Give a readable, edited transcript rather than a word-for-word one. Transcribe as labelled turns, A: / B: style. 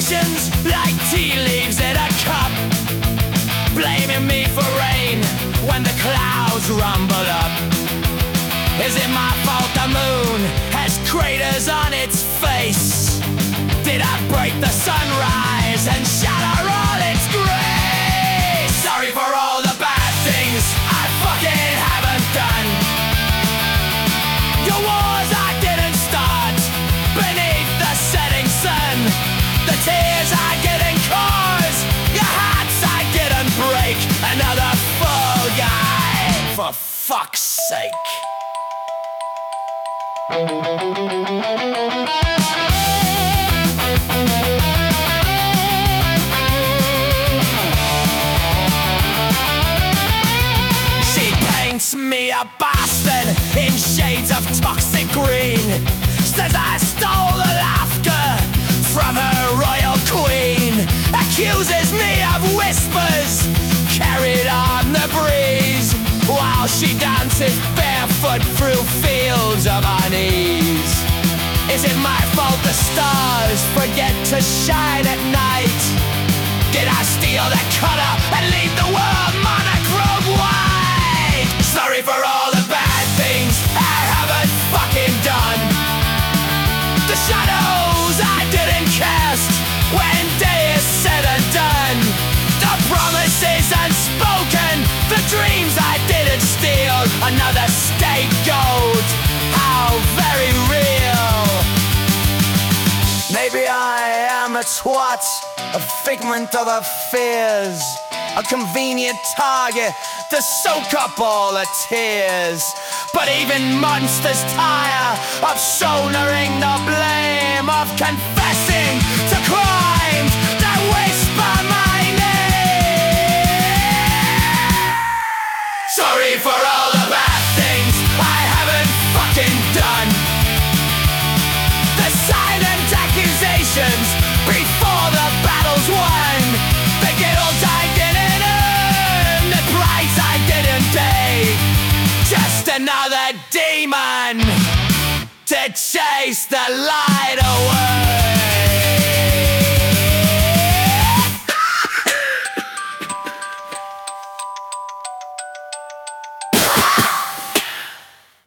A: accusations like tea leaves in a cup, blaming me for rain when the clouds rumble up. Is it my fault the moon has craters on its face? Did I break the sunrise and shatter all its grace? Sorry for all the bad things I fucking haven't done. Your wars I didn't start beneath the setting sun. The tears I didn't cause, your hearts I didn't break. Another fall guy, for fuck's sake. She paints me a bastard in shades of toxic green, says I stole the laughter from her royal queen, accuses me of whispers carried on the breeze, while she dances barefoot through fields of unease. Is it my fault the stars forget to shine at night? Did I steal the color and leave the world monochrome white? Sorry for all the bad things I haven't fucking done. The shadows I didn't cast when day is said and done. The promises unspoken, the dreams I didn't steal. Another scapegoat, how very real. Maybe I am a twat, a figment of her fears, a convenient target to soak up all her tears. But even monsters tire of shouldering the blame, of confessing to crimes that whisper my name. Sorry for all the bad things I haven't fucking done. The silent accusations before the battle's won, the guilt I didn't earn, the price I didn't pay. Just another demon to chase the light away.